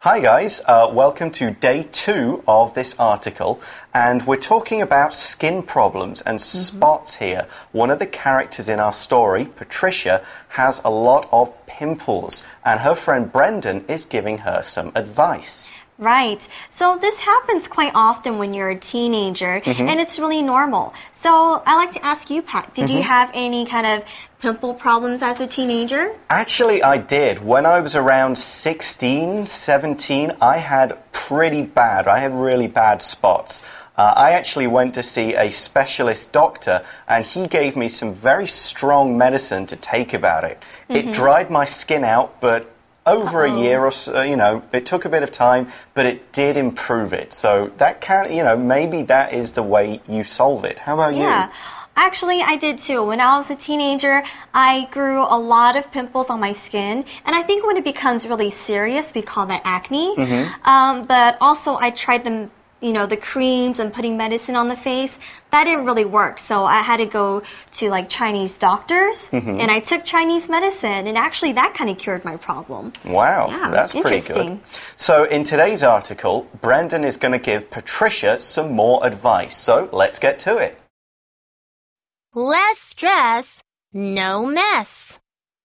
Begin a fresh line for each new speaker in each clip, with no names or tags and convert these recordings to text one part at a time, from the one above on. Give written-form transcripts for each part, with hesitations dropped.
Hi guys, welcome to day 2 of this article, and we're talking about skin problems and spots here. One of the characters in our story, Patricia, has a lot of pimples, and her friend Brendan is giving her some advice.
Right. So this happens quite often when you're a teenager, and it's really normal. So I like to ask you, Pat, did you have any kind of pimple problems as a teenager?
Actually, I did. When I was around 16, 17, I had really bad spots. I actually went to see a specialist doctor, and he gave me some very strong medicine to take about it. It dried my skin out, but over a year or so, it took a bit of time, but it did improve it. So that maybe that is the way you solve it. How about you?
Yeah. Actually, I did too. When I was a teenager, I grew a lot of pimples on my skin. And I think when it becomes really serious, we call that acne. But also, I tried them, the creams and putting medicine on the face. That didn't really work. So I had to go to like Chinese doctors. And I took Chinese medicine. And actually, that kind of cured my problem.
Wow,
yeah,
that's pretty good. So in today's article, Brendan is going to give Patricia some more advice. So let's get to it.
Less stress, no mess.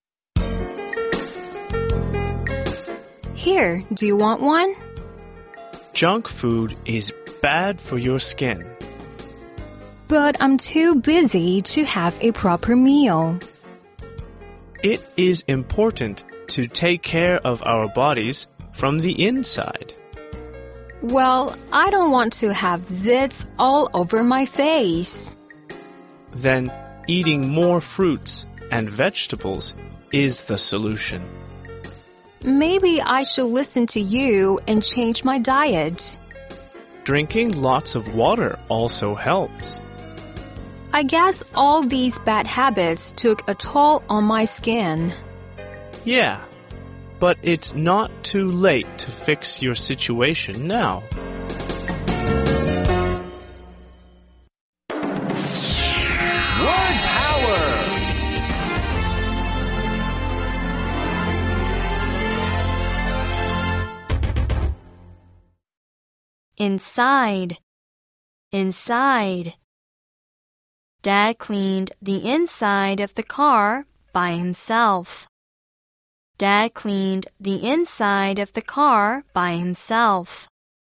Here, do you want one?
Junk food is bad for your skin.
But I'm too busy to have a proper meal.
It is important to take care of our bodies from the inside.
Well, I don't want to have zits all over my face.
Then eating more fruits and vegetables is the solution.
Maybe I should listen to you and change my diet.
Drinking lots of water also helps.
I guess all these bad habits took a toll on my skin.
Yeah, but it's not too late to fix your situation now.
Inside. Inside. Dad cleaned the inside of the car by himself. Dad cleaned the inside of the car by himself.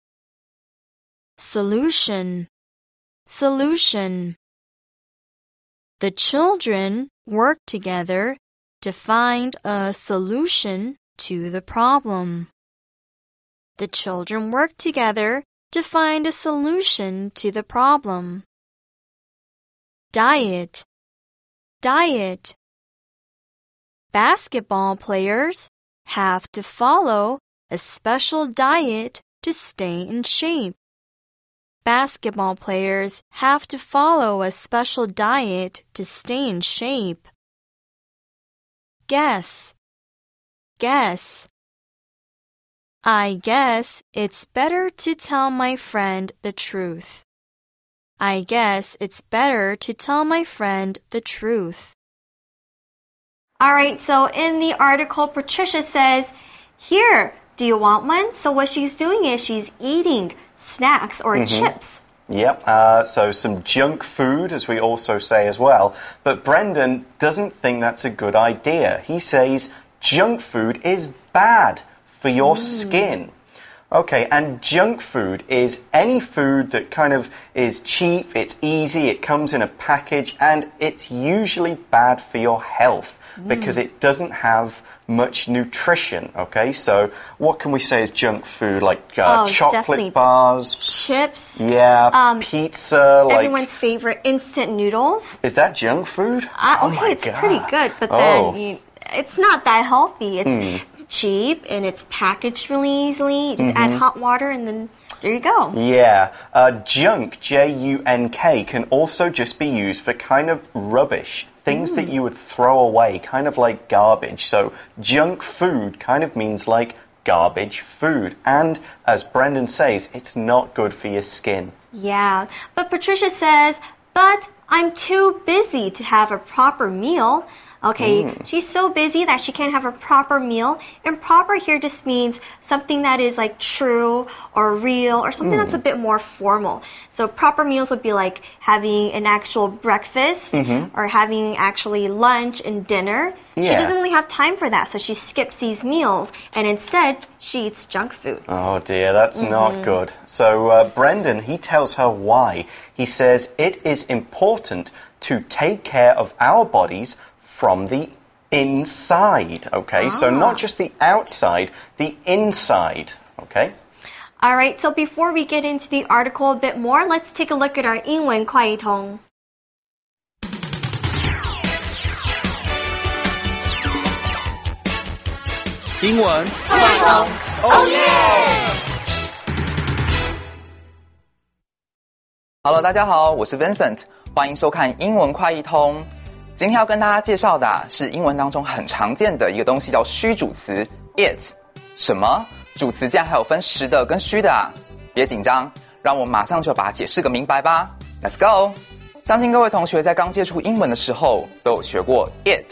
Solution. Solution. The children worked together to find a solution to the problem. The children worked together to find a solution to the problem. Diet. Diet. Basketball players have to follow a special diet to stay in shape. Basketball players have to follow a special diet to stay in shape. Guess. Guess. I guess it's better to tell my friend the truth. I guess it's better to tell my friend the truth. Alright, so in the article, Patricia says, here, do you want one? So what she's doing is she's eating snacks or chips.
Yep, so some junk food, as we also say as well. But Brendan doesn't think that's a good idea. He says junk food is bad for your skin. Okay, and junk food is any food that kind of is cheap, it's easy, it comes in a package, and it's usually bad for your health because it doesn't have much nutrition, okay? So what can we say is junk food? Like chocolate bars?
Chips.
Yeah, pizza.
Everyone's favorite, instant noodles.
Is that junk food?
Okay, it's pretty good, but then it's not that healthy. It's cheap and it's packaged really easily. You just add hot water and then there you go.
Yeah. Junk, J-U-N-K, can also just be used for kind of rubbish. Things that you would throw away, kind of like garbage. So junk food kind of means like garbage food. And as Brendan says, it's not good for your skin.
Yeah, but Patricia says, but I'm too busy to have a proper meal. Okay, she's so busy that she can't have a proper meal. And proper here just means something that is like true or real or something that's a bit more formal. So proper meals would be like having an actual breakfast or having actually lunch and dinner.
Yeah.
She doesn't really have time for that, so she skips these meals and instead she eats junk food.
Oh dear, that's not good. So Brendan, he tells her why. He says it is important to take care of our bodies from the inside. Okay, so not just the outside, the inside. Okay.
All right, so before we get into the article a bit more, let's take a look at our 英文快一通。
英文
快通，哦耶
！Hello， 大家好，我是 Vincent， 欢迎收看英文快一通。今天要跟大家介绍的是英文当中很常见的一个东西，叫虚主词 it。什么？主词竟然还有分实的跟虚的啊？别紧张，让我马上就把它解释个明白吧。Let's go！ 相信各位同学在刚接触英文的时候都有学过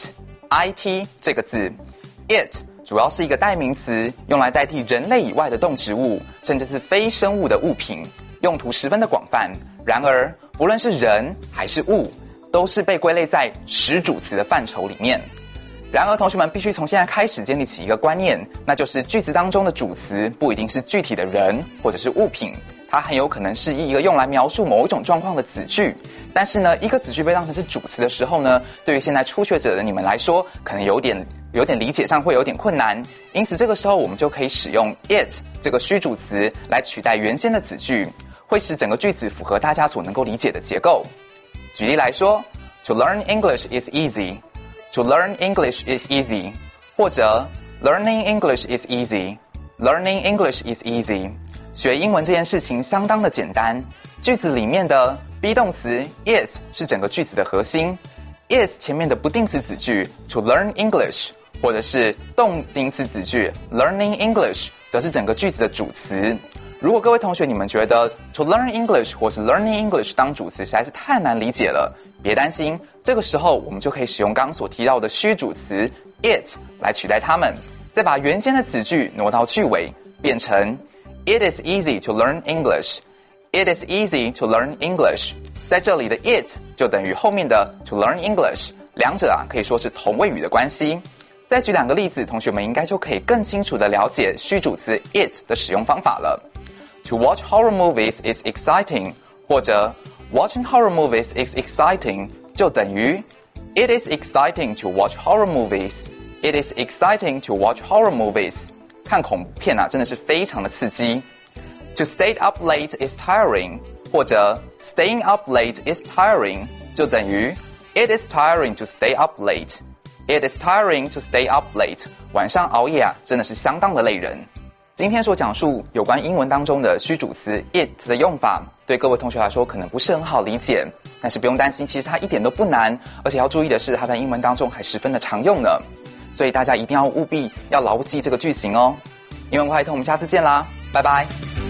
it 这个字 ，it。主要是一个代名词，用来代替人类以外的动植物，甚至是非生物的物品，用途十分的广泛。然而，不论是人还是物，都是被归类在实主词的范畴里面。然而，同学们必须从现在开始建立起一个观念，那就是句子当中的主词不一定是具体的人或者是物品，它很有可能是一个用来描述某一种状况的子句。但是呢，一个子句被当成是主词的时候呢，对于现在初学者的你们来说，可能有点理解上会有点困难，因此这个时候我们就可以使用 it 这个虚主词来取代原先的子句，会使整个句子符合大家所能够理解的结构。举例来说 ，To learn English is easy. To learn English is easy. 或者 Learning English is easy. Learning English is easy. 学英文这件事情相当的简单。句子里面的 be 动词 is 是整个句子的核心。is 前面的不定词子句 to learn English， 或者是动名词子句 learning English， 则是整个句子的主词。如果各位同学你们觉得 to learn English 或是 learning English 当主词实在是太难理解了，别担心，这个时候我们就可以使用刚刚所提到的虚主词 it 来取代它们，再把原先的子句挪到句尾，变成 It is easy to learn English. It is easy to learn English. 在这里的 it 就等于后面的 to learn English， 两者可以说是同位语的关系。再举两个例子，同学们应该就可以更清楚地了解虚主词 it 的使用方法了。To watch horror movies is exciting， 或者 Watching horror movies is exciting 就等于 It is exciting to watch horror movies. It is exciting to watch horror movies. 看恐怖片真的是非常的刺激。To stay up late is tiring， 或者 Staying up late is tiring 就等于 It is tiring to stay up late. It is tiring to stay up late. 晚上熬夜真的是相当的累人。今天所讲述有关英文当中的虚主词 it 的用法，对各位同学来说可能不是很好理解，但是不用担心，其实它一点都不难，而且要注意的是它在英文当中还十分的常用呢。所以大家一定要务必要牢记这个句型哦。英文快通，我们下次见啦，拜拜。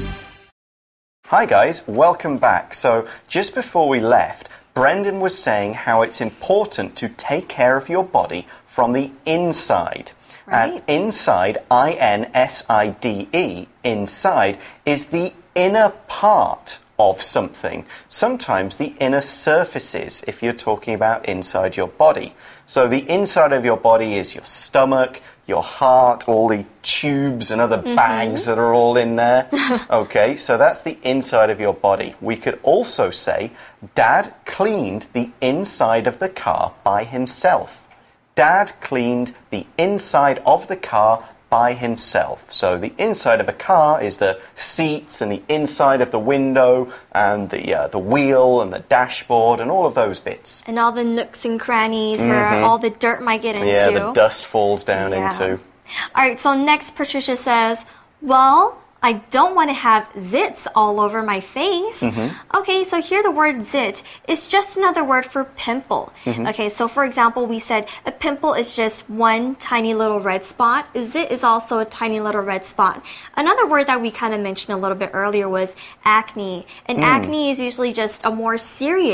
Hi guys, welcome back. So just before we left, Brendan was saying how it's important to take care of your body from the inside.
Right.
And inside, I-N-S-I-D-E, inside, is the inner part of something. Sometimes the inner surfaces, if you're talking about inside your body. So the inside of your body is your stomach, your heart, all the tubes and other bags that are all in there. Okay, so that's the inside of your body. We could also say, Dad cleaned the inside of the car by himself. Dad cleaned the inside of the car by himself. So the inside of a car is the seats and the inside of the window and the wheel and the dashboard and all of those bits.
And all the nooks and crannies where all the dirt might get into.
Yeah, the dust falls down into.
All right, so next Patricia says, well, I don't want to have zits all over my face. Okay, so here the word zit is just another word for pimple. Okay, so for example, we said a pimple is just one tiny little red spot. A zit is also a tiny little red spot. Another word that we kind of mentioned a little bit earlier was acne. And acne is usually just a more serious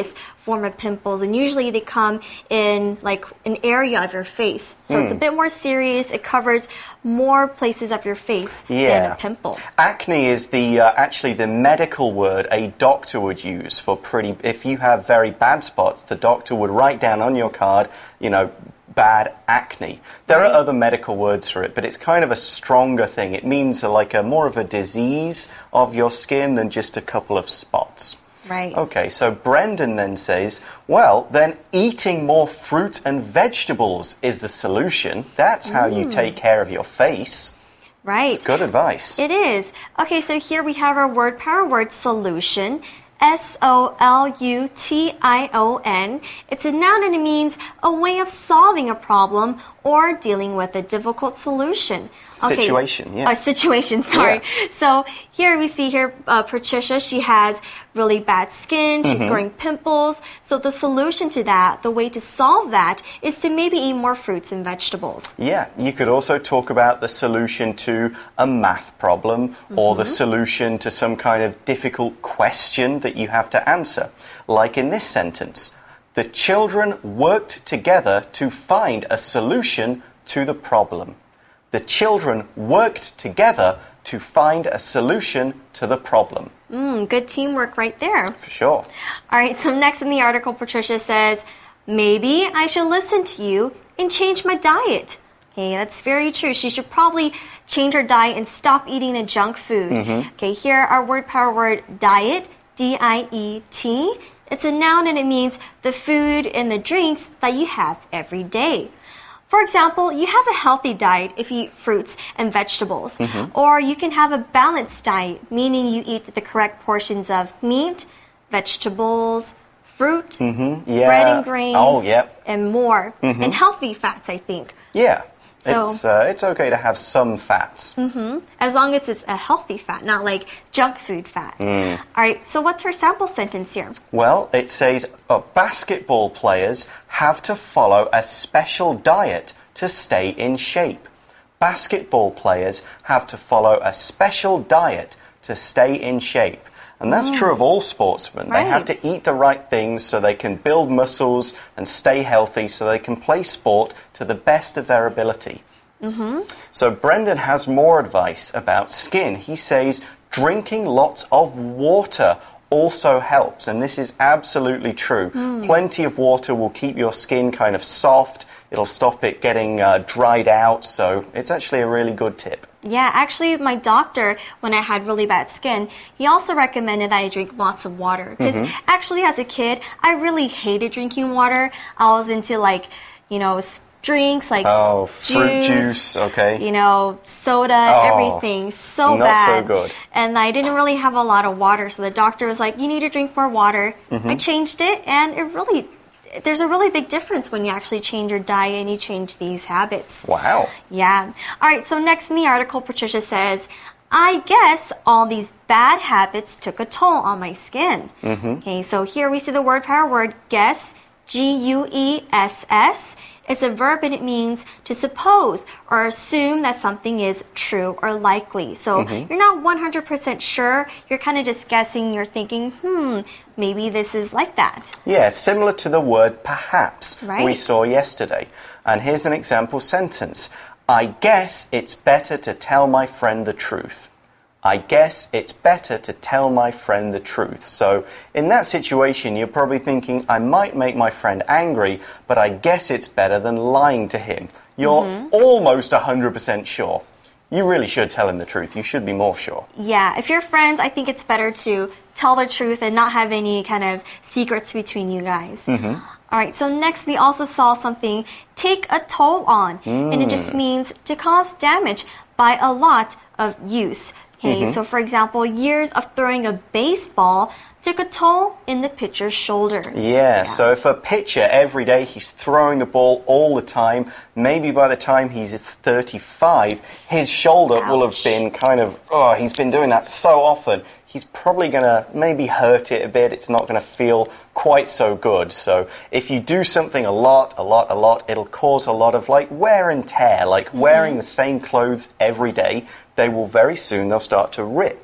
form of pimples, and usually they come in like an area of your face. So it's a bit more serious. It covers more places of your face than a pimple.
Acne is the actually the medical word a doctor would use for if you have very bad spots, the doctor would write down on your card, bad acne. There are other medical words for it, but it's kind of a stronger thing. It means like more of a disease of your skin than just a couple of spots.
Right.
Okay, so Brendan then says, well, then eating more fruit and vegetables is the solution. That's how you take care of your face.
Right.
It's good advice.
It is. Okay, so here we have our word power word solution. S-O-L-U-T-I-O-N. It's a noun and it means a way of solving a problem or dealing with a difficult solution.
Situation, yeah.
Situation, sorry.
Yeah.
So here we see Patricia, she has really bad skin, she's growing pimples. So the solution to that, the way to solve that, is to maybe eat more fruits and vegetables.
Yeah, you could also talk about the solution to a math problem or the solution to some kind of difficult question that you have to answer. Like in this sentence, the children worked together to find a solution to the problem. The children worked together to find a solution to the problem.
Good teamwork right there.
For sure.
All right, so next in the article, Patricia says, maybe I should listen to you and change my diet. Okay, that's very true. She should probably change her diet and stop eating the junk food. Okay, here our word power word diet, D-I-E-T. It's a noun and it means the food and the drinks that you have every day. For example, you have a healthy diet if you eat fruits and vegetables. Or you can have a balanced diet, meaning you eat the correct portions of meat, vegetables, fruit, bread and grains, and more. And healthy fats, I think.
Yeah.
So,
it's okay to have some fats.
As long as it's a healthy fat, not like junk food fat. All right, so what's her sample sentence here?
Well, it says basketball players have to follow a special diet to stay in shape. Basketball players have to follow a special diet to stay in shape. And that's true of all sportsmen. They have to eat the right things so they can build muscles and stay healthy so they can play sport to the best of their ability. So Brendan has more advice about skin. He says drinking lots of water also helps, and this is absolutely true. Plenty of water will keep your skin kind of soft. It'll stop it getting dried out, so it's actually a really good tip.
Yeah, actually, my doctor, when I had really bad skin, he also recommended that I drink lots of water. Because actually, as a kid, I really hated drinking water. I was into drinks like
fruit juice, okay.
Soda, everything. So
not
bad.
So good.
And I didn't really have a lot of water, so the doctor was like, you need to drink more water. I changed it, and there's a really big difference when you actually change your diet and you change these habits.
Wow.
Yeah. All right, so next in the article, Patricia says, I guess all these bad habits took a toll on my skin. Okay, so here we see the word power word guess, G-U-E-S-S. It's a verb and it means to suppose or assume that something is true or likely. So you're not 100% sure. You're kind of just guessing. You're thinking, maybe this is like that.
Yeah, similar to the word perhaps we
Right.
saw yesterday. And here's an example sentence. I guess it's better to tell my friend the truth. I guess it's better to tell my friend the truth. So in that situation, you're probably thinking, I might make my friend angry, but I guess it's better than lying to him. You're almost 100% sure. You really should tell him the truth. You should be more sure.
Yeah, if you're friends, I think it's better to tell the truth and not have any kind of secrets between you guys. All right, so next we also saw something take a toll on, and it just means to cause damage by a lot of use. Okay, so for example, years of throwing a baseball took a toll in the pitcher's shoulder.
Yeah, so if a pitcher every day he's throwing the ball all the time, maybe by the time he's 35, his shoulder will have been he's been doing that so often, he's probably going to maybe hurt it a bit. It's not going to feel quite so good. So if you do something a lot, it'll cause a lot of wear and tear, like wearing the same clothes every day. They'll start to rip.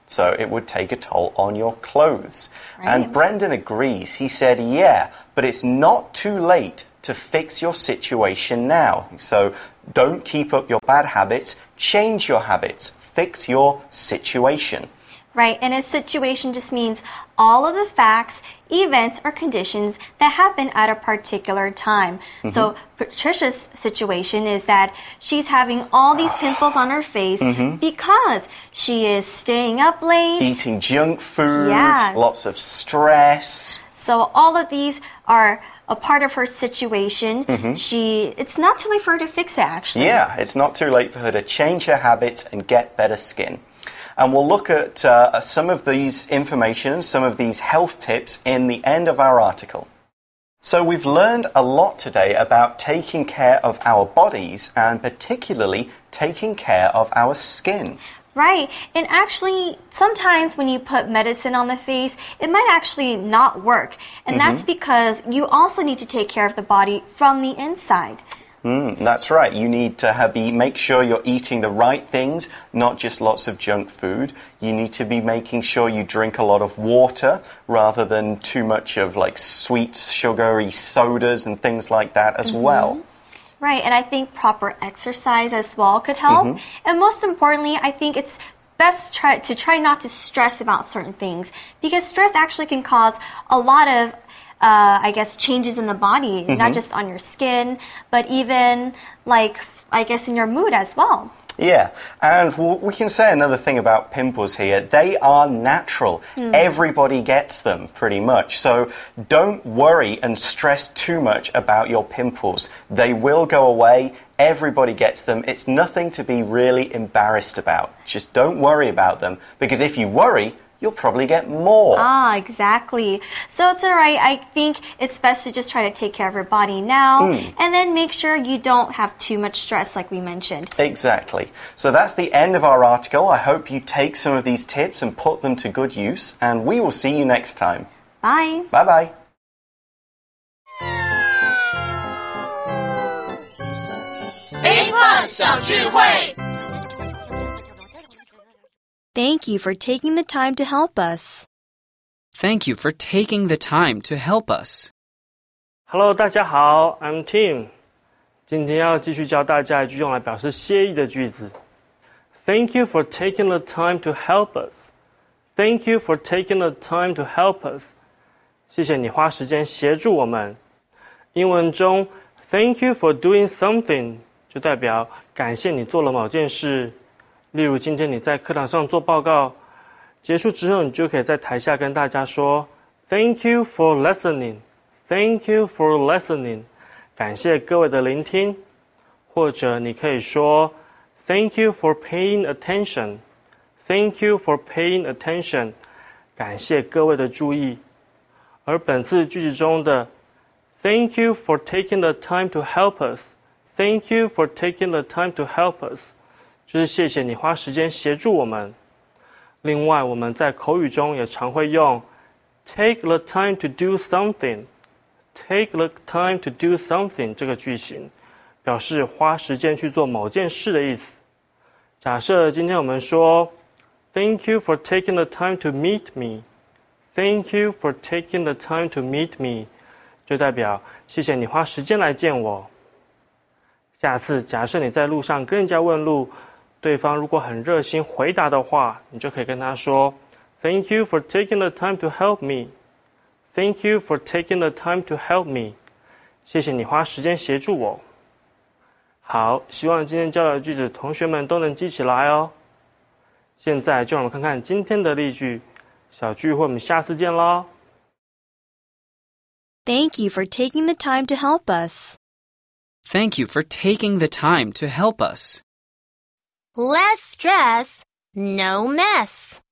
So it would take a toll on your clothes.
Right.
And Brendan agrees. He said, yeah, but it's not too late to fix your situation now. So don't keep up your bad habits, change your habits, fix your situation.
Right, and a situation just means all of the facts, events, or conditions that happen at a particular time. So Patricia's situation is that she's having all these pimples on her face because she is staying up late,
Eating junk food,
Yeah.
lots of stress.
So all of these are a part of her situation. It's not too late for her to fix it, actually.
Yeah, it's not too late for her to change her habits and get better skin. And we'll look at some of these information, some of these health tips in the end of our article. So we've learned a lot today about taking care of our bodies and particularly taking care of our skin.
Right, and actually, sometimes when you put medicine on the face, it might actually not work. And that's because you also need to take care of the body from the inside.
That's right. You need to make sure you're eating the right things, not just lots of junk food. You need to be making sure you drink a lot of water rather than too much of like sweet, sugary sodas and things like that as well.
Right, and I think proper exercise as well could help. And most importantly, I think it's best to try not to stress about certain things because stress actually can cause a lot of changes in the body, not just on your skin, but even, in your mood as well.
Yeah, and we can say another thing about pimples here. They are natural. Everybody gets them, pretty much. So don't worry and stress too much about your pimples. They will go away. Everybody gets them. It's nothing to be really embarrassed about. Just don't worry about them, because if you worry, you'll probably get more.
Ah, exactly. So it's all right. I think it's best to just try to take care of your body now and then make sure you don't have too much stress like we mentioned.
Exactly. So that's the end of our article. I hope you take some of these tips and put them to good use, and we will see you next time.
Bye.
Bye-bye.
A+ 小聚会。
Thank you for taking the time to help us.
Thank you for taking the time to help us.
Hello， 大家好 ，I'm Tim。今天要继续教大家一句用来表示谢意的句子。Thank you for taking the time to help us. Thank you for taking the time to help us. 谢谢你花时间协助我们。英文中 ，Thank you for doing something 就代表感谢你做了某件事。例如，今天你在课堂上做报告，结束之后，你就可以在台下跟大家说 "Thank you for listening, Thank you for listening"， 感谢各位的聆听。或者你可以说 "Thank you for paying attention, Thank you for paying attention"， 感谢各位的注意。而本次句子中的 "Thank you for taking the time to help us, Thank you for taking the time to help us"。就是谢谢你花时间协助我们。另外，我们在口语中也常会用 take the time to do something, take the time to do something 这个句型，表示花时间去做某件事的意思。假设今天我们说 Thank you for taking the time to meet me, Thank you for taking the time to meet me， 就代表谢谢你花时间来见我。下次假设你在路上跟人家问路，对方如果很热心回答的话，你就可以跟他说 Thank you for taking the time to help me. Thank you for taking the time to help me. 谢谢你花时间协助我。好，希望今天教的句子同学们都能记起来哦。现在就让我们看看今天的例句。小聚会我们下次见咯。
Thank you for taking the time to help us.
Thank you for taking the time to help us.
Less stress, no mess.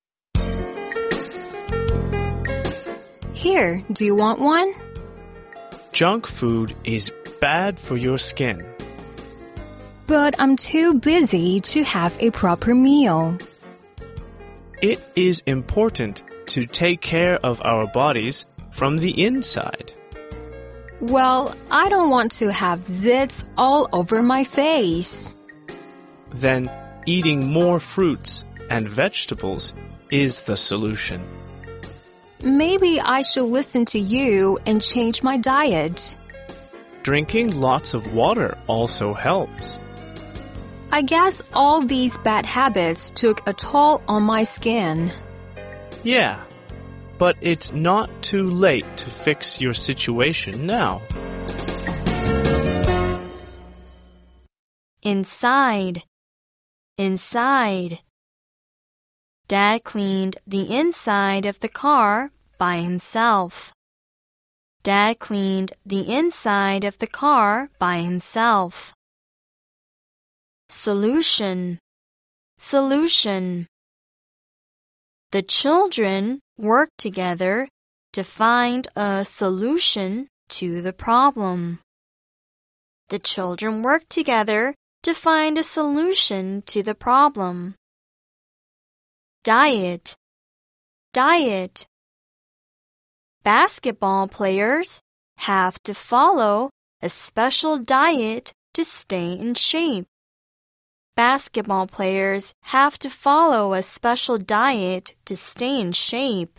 Here, do you want one?
Junk food is bad for your skin.
But I'm too busy to have a proper meal.
It is important to take care of our bodies from the inside.
Well, I don't want to have zits all over my face.
Then eating more fruits and vegetables is the solution.
Maybe I should listen to you and change my diet.
Drinking lots of water also helps.
I guess all these bad habits took a toll on my skin.
Yeah, but it's not too late to fix your situation now.
Inside. Inside. Dad cleaned the inside of the car by himself. Dad cleaned the inside of the car by himself. Solution. Solution. The children worked together to find a solution to the problem. The children worked together to find a solution to the problem. Diet. Diet. Basketball players have to follow a special diet to stay in shape. Basketball players have to follow a special diet to stay in shape.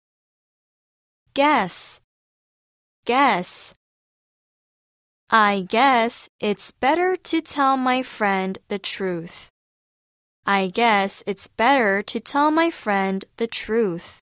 Guess. Guess. I guess it's better to tell my friend the truth. I guess it's better to tell my friend the truth.